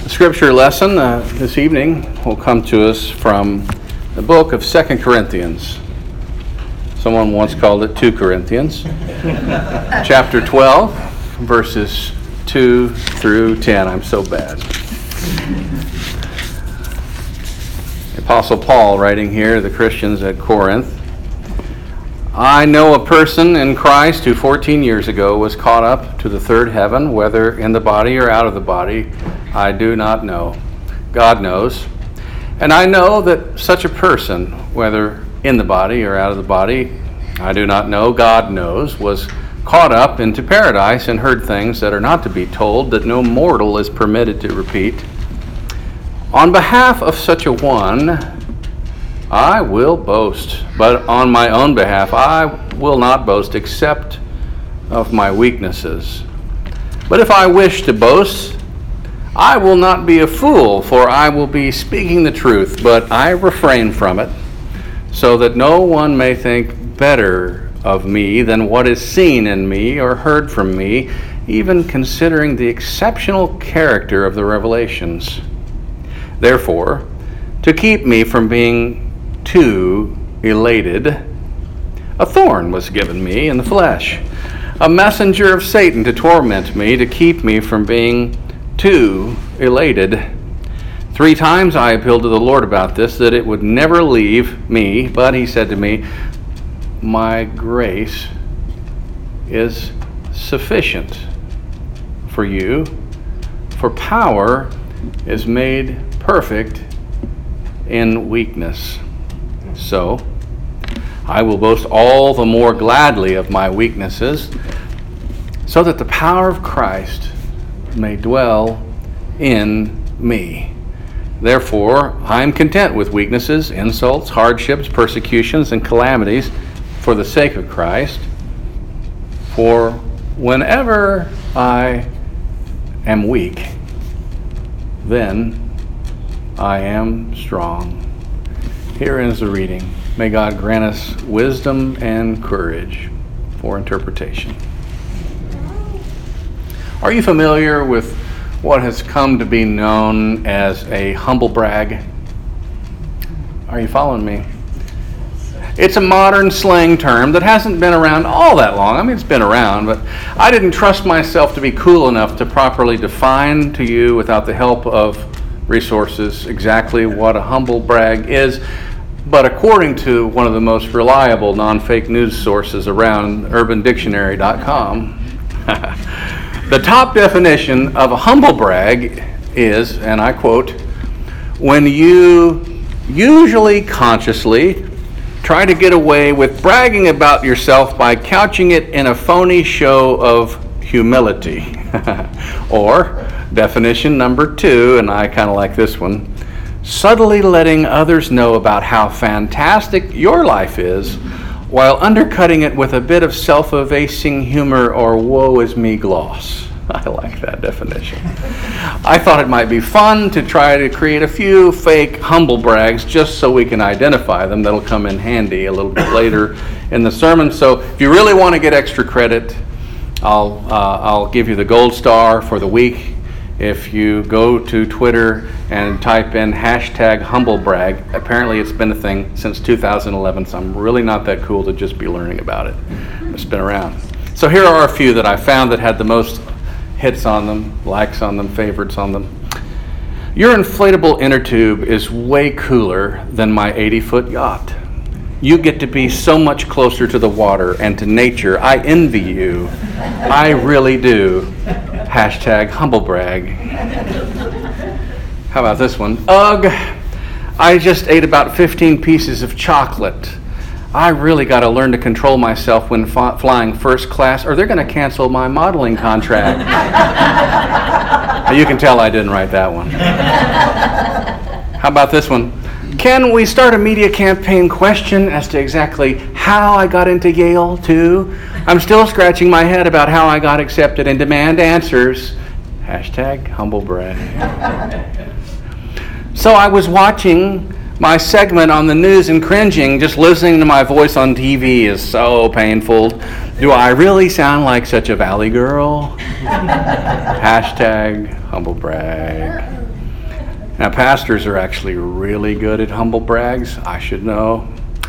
The scripture lesson this evening will come to us from the book of 2 Corinthians. Someone once called it 2 Corinthians. Chapter 12, verses 2 through 10. I'm so bad. The Apostle Paul writing here to the Christians at Corinth. I know a person in Christ who 14 years ago was caught up to the third heaven, whether in the body or out of the body, I do not know. God knows. And I know that such a person, whether in the body or out of the body, I do not know, God knows, was caught up into paradise and heard things that are not to be told, that no mortal is permitted to repeat. On behalf of such a one, I will boast, but on my own behalf I will not boast except of my weaknesses. But if I wish to boast, I will not be a fool, for I will be speaking the truth, but I refrain from it, so that no one may think better of me than what is seen in me or heard from me, even considering the exceptional character of the revelations. Therefore, to keep me from being too elated, a thorn was given me in the flesh, a messenger of Satan to torment me, to keep me from being too elated. 3 times I appealed to the Lord about this, that it would never leave me, but he said to me, my grace is sufficient for you, for power is made perfect in weakness. So, I will boast all the more gladly of my weaknesses, so that the power of Christ may dwell in me. Therefore, I am content with weaknesses, insults, hardships, persecutions, and calamities for the sake of Christ. For whenever I am weak, then I am strong. Here is the reading. May God grant us wisdom and courage for interpretation. Are you familiar with what has come to be known as a humble brag? Are you following me? It's a modern slang term that hasn't been around all that long. I mean, it's been around, but I didn't trust myself to be cool enough to properly define to you, without the help of resources, exactly what a humble brag is. But according to one of the most reliable non-fake news sources around, UrbanDictionary.com, the top definition of a humble brag is, and I quote, when you usually consciously try to get away with bragging about yourself by couching it in a phony show of humility. Or definition number 2, and I kind of like this one, subtly letting others know about how fantastic your life is, while undercutting it with a bit of self-effacing humor or woe is me gloss. I like that definition. I thought it might be fun to try to create a few fake humble brags just so we can identify them. That'll come in handy a little bit later in the sermon. So if you really want to get extra credit, I'll give you the gold star for the week. If you go to Twitter and type in hashtag humblebrag, apparently it's been a thing since 2011, so I'm really not that cool to just be learning about it. It's been around. So here are a few that I found that had the most hits on them, likes on them, favorites on them. Your inflatable inner tube is way cooler than my 80-foot yacht. You get to be so much closer to the water and to nature. I envy you. I really do. Hashtag humblebrag. How about this one? Ugh, I just ate about 15 pieces of chocolate. I really got to learn to control myself when flying first class, or they're going to cancel my modeling contract. You can tell I didn't write that one. How about this one? Can we start a media campaign question as to exactly how I got into Yale, too? I'm still scratching my head about how I got accepted and demand answers. Hashtag humblebrag. So I was watching my segment on the news and cringing. Just listening to my voice on TV is so painful. Do I really sound like such a valley girl? Hashtag humblebrag. Now, pastors are actually really good at humble brags. I should know.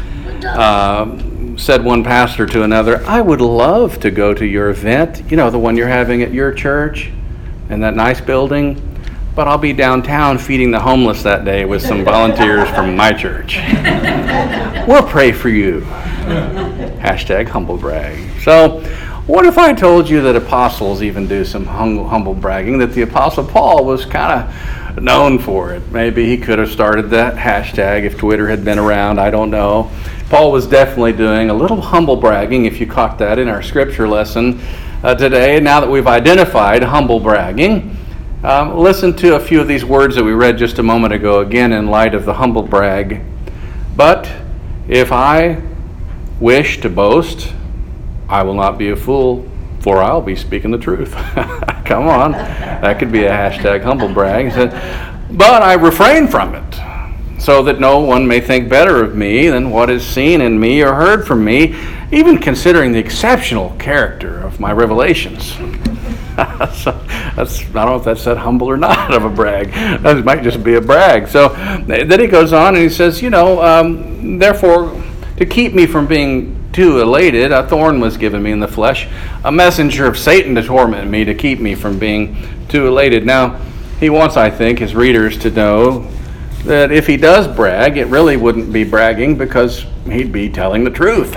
Said one pastor to another, I would love to go to your event, the one you're having at your church in that nice building, but I'll be downtown feeding the homeless that day with some volunteers from my church. We'll pray for you. Hashtag humble brag. So, what if I told you that apostles even do some humble bragging, that the Apostle Paul was kind of known for it? Maybe he could have started that hashtag if Twitter had been around, I don't know. Paul was definitely doing a little humble bragging, if you caught that in our scripture lesson today. Now that we've identified humble bragging, listen to a few of these words that we read just a moment ago, again in light of the humble brag. But if I wish to boast, I will not be a fool, for I'll be speaking the truth. Come on, that could be a hashtag humble brag. He said, but I refrain from it, so that no one may think better of me than what is seen in me or heard from me, even considering the exceptional character of my revelations. So I don't know if that's that humble or not of a brag. That might just be a brag. So then he goes on and he says, therefore, to keep me from being too elated, a thorn was given me in the flesh, a messenger of Satan to torment me, to keep me from being too elated. Now, he wants, I think, his readers to know that if he does brag, it really wouldn't be bragging because he'd be telling the truth.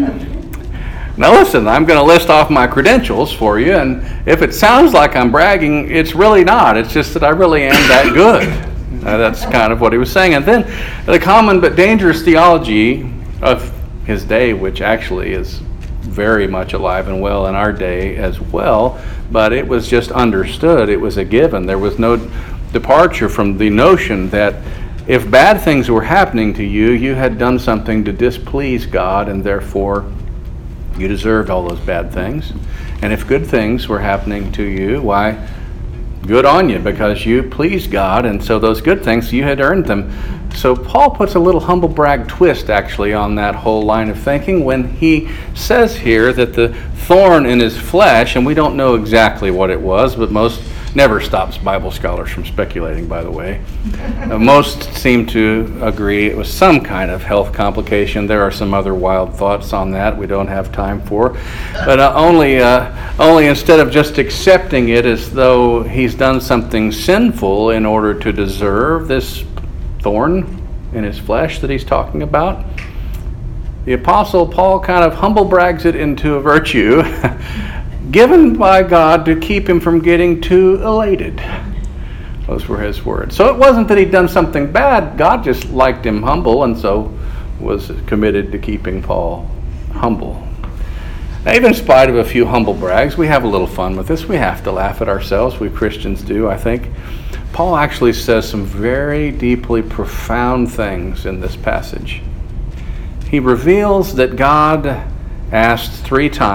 Now listen, I'm going to list off my credentials for you, and if it sounds like I'm bragging, it's really not. It's just that I really am that good. That's kind of what he was saying. And then the common but dangerous theology of his day, which actually is very much alive and well in our day as well, but it was just understood. It was a given. There was no departure from the notion that if bad things were happening to you, you had done something to displease God, and therefore you deserved all those bad things. And if good things were happening to you, why, good on you, because you pleased God, and so those good things, you had earned them. So Paul puts a little humble brag twist actually on that whole line of thinking when he says here that the thorn in his flesh, and we don't know exactly what it was, but most never stops Bible scholars from speculating, by the way. Most seem to agree it was some kind of health complication. There are some other wild thoughts on that we don't have time for. But only instead of just accepting it as though he's done something sinful in order to deserve this thorn in his flesh that he's talking about, the Apostle Paul kind of humble brags it into a virtue given by God to keep him from getting too elated. Those were his words. So it wasn't that he'd done something bad. God just liked him humble, and so was committed to keeping Paul humble. Now, even in spite of a few humble brags, we have a little fun with this. We have to laugh at ourselves. We Christians do, I think. Paul actually says some very deeply profound things in this passage. He reveals that God asked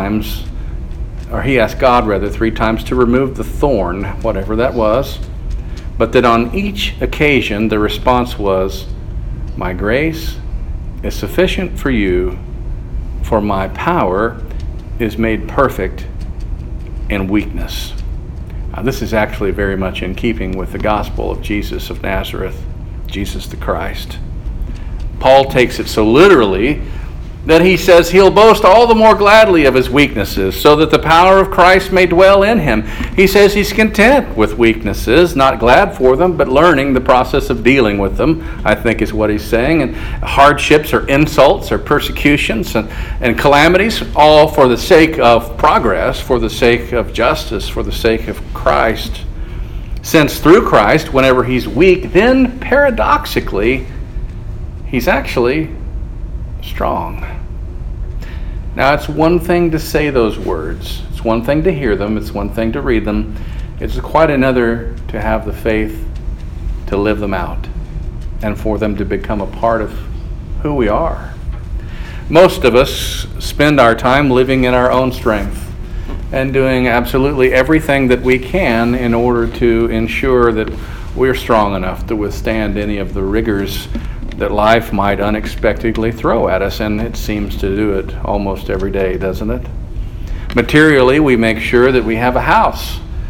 he asked God 3 times to remove the thorn, whatever that was, but that on each occasion the response was, my grace is sufficient for you, for my power is made perfect in weakness. Now, this is actually very much in keeping with the gospel of Jesus of Nazareth, Jesus the Christ. Paul takes it so literally that he says he'll boast all the more gladly of his weaknesses, so that the power of Christ may dwell in him. He says he's content with weaknesses, not glad for them, but learning the process of dealing with them, I think is what he's saying. And hardships or insults or persecutions and calamities, all for the sake of progress, for the sake of justice, for the sake of Christ. Since through Christ, whenever he's weak, then paradoxically, he's actually strong. Now, it's one thing to say those words. It's one thing to hear them. It's one thing to read them. It's quite another to have the faith to live them out and for them to become a part of who we are. Most of us spend our time living in our own strength and doing absolutely everything that we can in order to ensure that we're strong enough to withstand any of the rigors that life might unexpectedly throw at us, and it seems to do it almost every day, doesn't it? Materially, we make sure that we have a house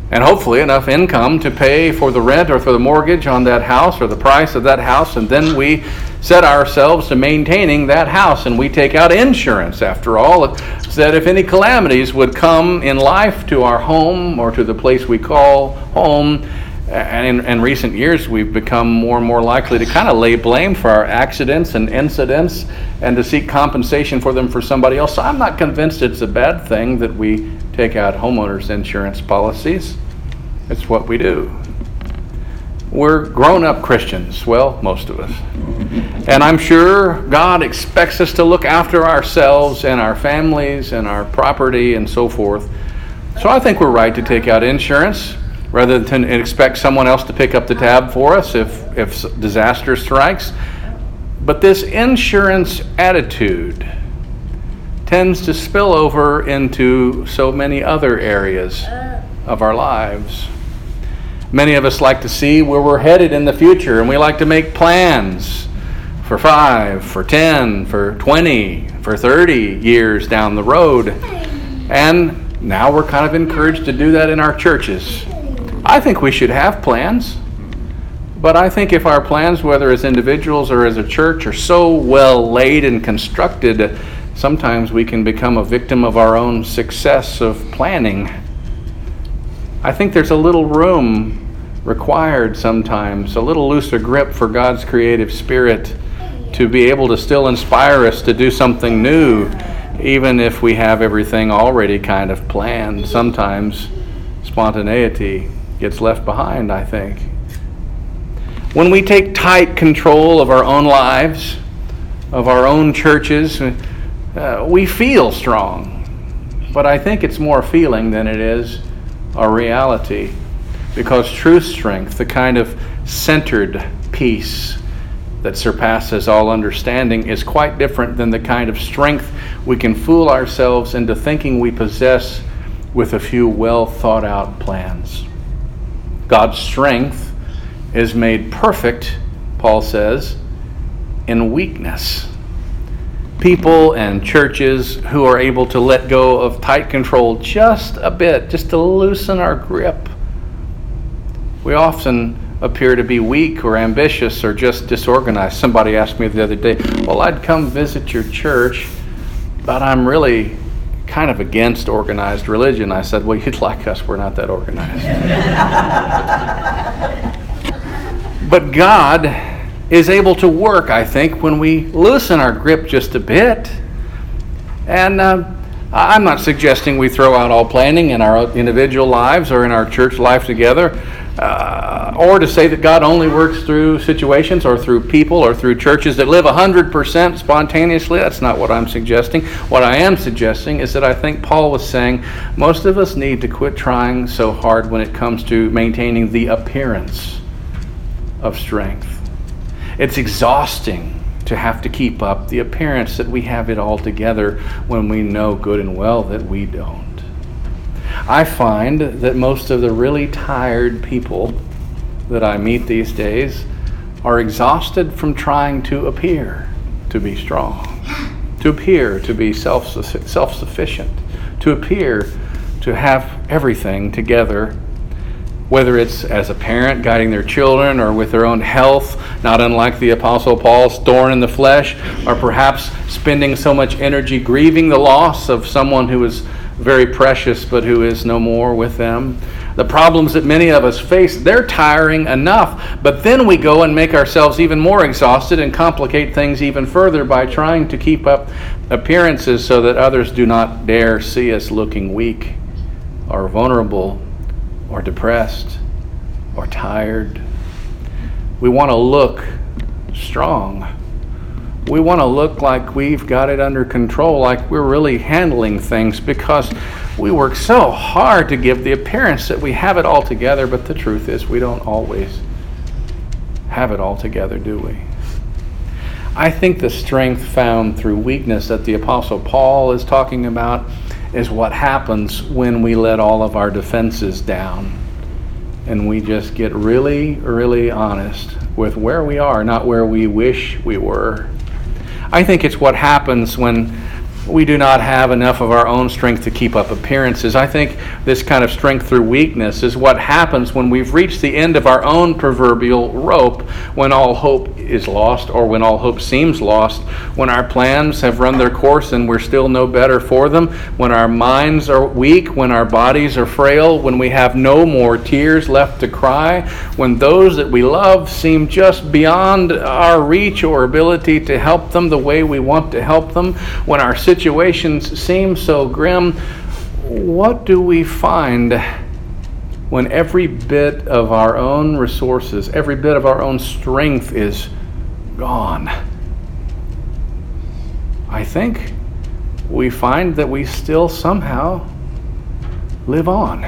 and hopefully enough income to pay for the rent or for the mortgage on that house or the price of that house, and then we set ourselves to maintaining that house, and we take out insurance, after all, so that if any calamities would come in life to our home or to the place we call home. And in recent years, we've become more and more likely to kind of lay blame for our accidents and incidents and to seek compensation for them for somebody else. So I'm not convinced it's a bad thing that we take out homeowners insurance policies. It's what we do. We're grown-up Christians, well, most of us. And I'm sure God expects us to look after ourselves and our families and our property and so forth. So I think we're right to take out insurance, rather than expect someone else to pick up the tab for us if disaster strikes. But this insurance attitude tends to spill over into so many other areas of our lives. Many of us like to see where we're headed in the future, and we like to make plans for 5, for 10, for 20, for 30 years down the road. And now we're kind of encouraged to do that in our churches. I think we should have plans, but I think if our plans, whether as individuals or as a church, are so well laid and constructed, sometimes we can become a victim of our own success of planning. I think there's a little room required sometimes, a little looser grip for God's creative spirit to be able to still inspire us to do something new, even if we have everything already kind of planned. Sometimes spontaneity gets left behind, I think. When we take tight control of our own lives, of our own churches, we feel strong. But I think it's more feeling than it is a reality. Because true strength, the kind of centered peace that surpasses all understanding, is quite different than the kind of strength we can fool ourselves into thinking we possess with a few well thought out plans. God's strength is made perfect, Paul says, in weakness. People and churches who are able to let go of tight control just a bit, just to loosen our grip. We often appear to be weak or ambitious or just disorganized. Somebody asked me the other day, well, I'd come visit your church, but I'm really kind of against organized religion. I said, well, you'd like us. We're not that organized. But God is able to work, I think, when we loosen our grip just a bit. And I'm not suggesting we throw out all planning in our individual lives or in our church life together, or to say that God only works through situations or through people or through churches that live 100% spontaneously. That's not what I'm suggesting. What I am suggesting is that I think Paul was saying most of us need to quit trying so hard when it comes to maintaining the appearance of strength. It's exhausting to have to keep up the appearance that we have it all together when we know good and well that we don't. I find that most of the really tired people that I meet these days are exhausted from trying to appear to be strong, to appear to be self-sufficient, to appear to have everything together, whether it's as a parent guiding their children or with their own health, not unlike the Apostle Paul's thorn in the flesh, or perhaps spending so much energy grieving the loss of someone who is very precious but who is no more with them. The problems that many of us face, they're tiring enough, but then we go and make ourselves even more exhausted and complicate things even further by trying to keep up appearances so that others do not dare see us looking weak or vulnerable or depressed or tired. We want to look strong. We want to look like we've got it under control, like we're really handling things, because we work so hard to give the appearance that we have it all together, but the truth is we don't always have it all together, do we? I think the strength found through weakness that the Apostle Paul is talking about is what happens when we let all of our defenses down and we just get really, really honest with where we are, not where we wish we were. I think it's what happens when we do not have enough of our own strength to keep up appearances. I think this kind of strength through weakness is what happens when we've reached the end of our own proverbial rope, when all hope is lost, or when all hope seems lost, when our plans have run their course and we're still no better for them, when our minds are weak, when our bodies are frail, when we have no more tears left to cry, when those that we love seem just beyond our reach or ability to help them the way we want to help them, when our situations seem so grim. What do we find when every bit of our own resources, every bit of our own strength is gone? I think we find that we still somehow live on.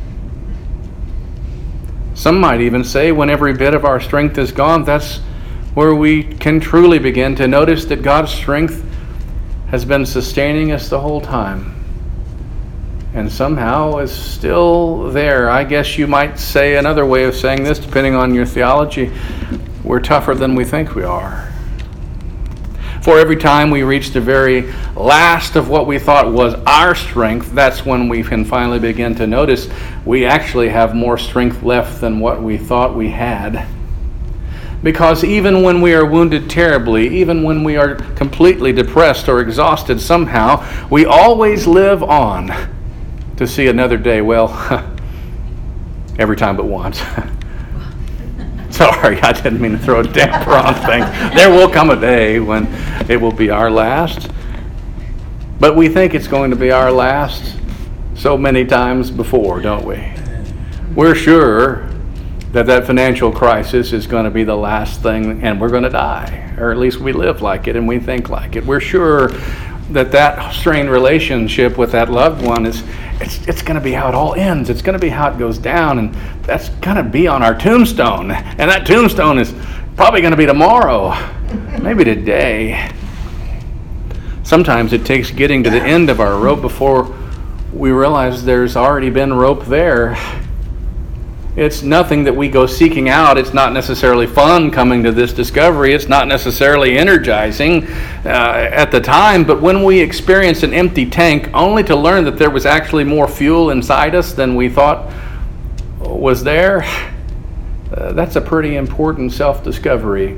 Some might even say when every bit of our strength is gone, that's where we can truly begin to notice that God's strength has been sustaining us the whole time and somehow is still there. I guess you might say another way of saying this, depending on your theology: we're tougher than we think we are. For every time we reach the very last of what we thought was our strength, that's when we can finally begin to notice we actually have more strength left than what we thought we had. Because even when we are wounded terribly, even when we are completely depressed or exhausted somehow, we always live on to see another day. Well, every time but once. Sorry, I didn't mean to throw a damper on things. There will come a day when it will be our last. But we think it's going to be our last so many times before, don't we? We're sure that financial crisis is going to be the last thing, and we're going to die, or at least we live like it and we think like it. We're sure that strained relationship with that loved one it's going to be how it all ends. It's going to be how it goes down, and that's going to be on our tombstone. And that tombstone is probably going to be tomorrow, maybe today. Sometimes it takes getting to the end of our rope before we realize there's already been rope there. It's nothing that we go seeking out. It's not necessarily fun coming to this discovery. It's not necessarily energizing at the time. But when we experience an empty tank, only to learn that there was actually more fuel inside us than we thought was there, that's a pretty important self-discovery.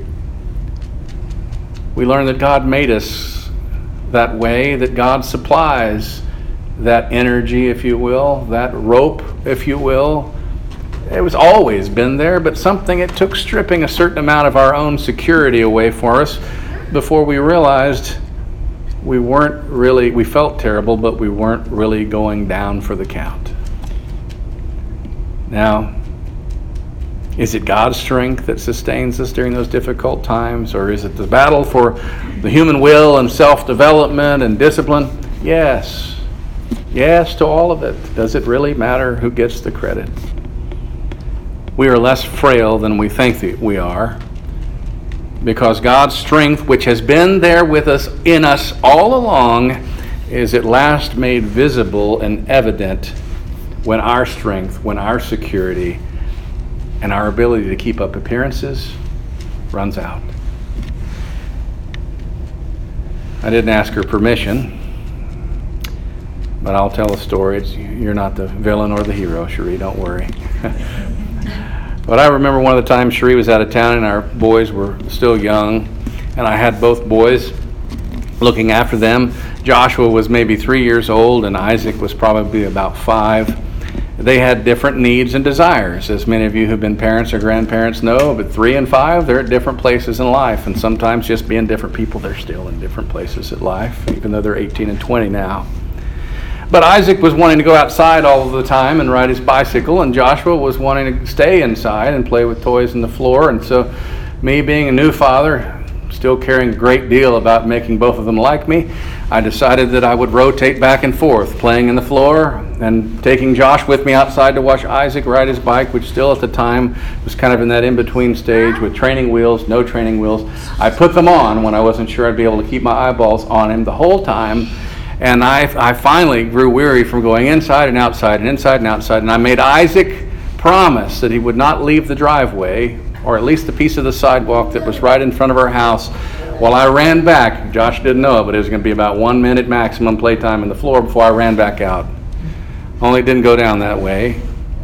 We learn that God made us that way, that God supplies that energy, if you will, that rope, if you will. It was always been there, but it took stripping a certain amount of our own security away for us before we realized we felt terrible, but we weren't really going down for the count. Now, is it God's strength that sustains us during those difficult times, or is it the battle for the human will and self-development and discipline? Yes. Yes to all of it. Does it really matter who gets the credit? We are less frail than we think that we are, because God's strength, which has been there with us, in us all along, is at last made visible and evident when our strength, when our security, and our ability to keep up appearances runs out. I didn't ask her permission, but I'll tell a story. You're not the villain or the hero, Cherie, don't worry. But I remember one of the times Cherie was out of town and our boys were still young, and I had both boys looking after them. Joshua was maybe 3 years old and Isaac was probably about 5. They had different needs and desires, as many of you who've been parents or grandparents know, but 3 and 5, they're at different places in life, and sometimes just being different people, they're still in different places in life, even though they're 18 and 20 now. But Isaac was wanting to go outside all of the time and ride his bicycle, and Joshua was wanting to stay inside and play with toys on the floor. And so, me being a new father, still caring a great deal about making both of them like me, I decided that I would rotate back and forth, playing in the floor and taking Josh with me outside to watch Isaac ride his bike, which still at the time was kind of in that in-between stage with training wheels, no training wheels. I put them on when I wasn't sure I'd be able to keep my eyeballs on him the whole time. And I finally grew weary from going inside and outside and inside and outside. And I made Isaac promise that he would not leave the driveway, or at least the piece of the sidewalk that was right in front of our house, Well, I ran back. Josh didn't know it, but it was going to be about 1 minute maximum playtime in the floor before I ran back out. Only it didn't go down that way.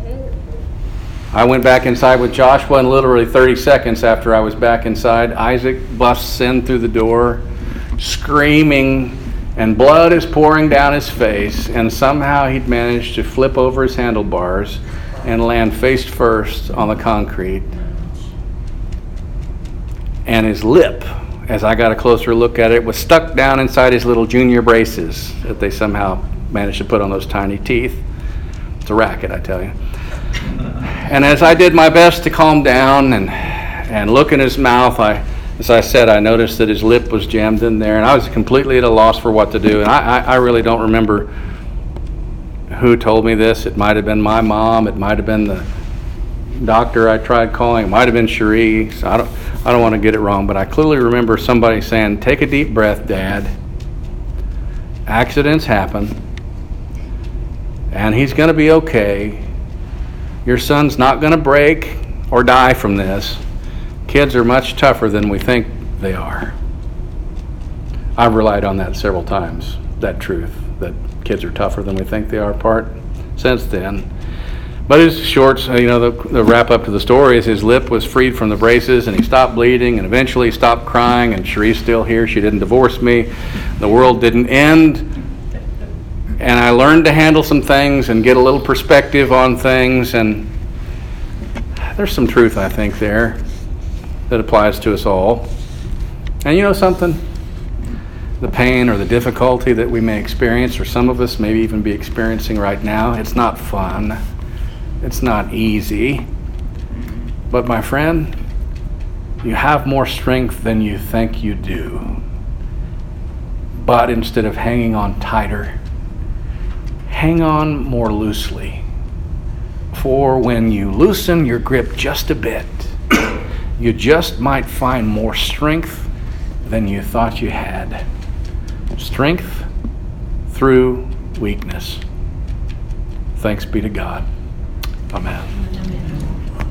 I went back inside with Joshua, and literally 30 seconds after I was back inside, Isaac busts in through the door, screaming, and blood is pouring down his face, and somehow he'd managed to flip over his handlebars and land face first on the concrete. And his lip, as I got a closer look at it, was stuck down inside his little junior braces that they somehow managed to put on those tiny teeth. It's a racket, I tell you. And as I did my best to calm down and look in his mouth, as I said, I noticed that his lip was jammed in there, and I was completely at a loss for what to do. And I really don't remember who told me this. It might have been my mom. It might have been the doctor I tried calling. It might have been Cherie. So I don't want to get it wrong, but I clearly remember somebody saying, "Take a deep breath, Dad. Accidents happen, and he's going to be okay. Your son's not going to break or die from this. Kids are much tougher than we think they are." I've relied on that several times, that truth, that kids are tougher than we think they are part since then. But his shorts, the wrap up to the story is his lip was freed from the braces, and he stopped bleeding, and eventually stopped crying, and Cherie's still here. She didn't divorce me. The world didn't end. And I learned to handle some things and get a little perspective on things, and there's some truth, I think, there that applies to us all. And you know something? The pain or the difficulty that we may experience, or some of us may even be experiencing right now, it's not fun. It's not easy. But my friend, you have more strength than you think you do. But instead of hanging on tighter, hang on more loosely. For when you loosen your grip just a bit, you just might find more strength than you thought you had. Strength through weakness. Thanks be to God. Amen.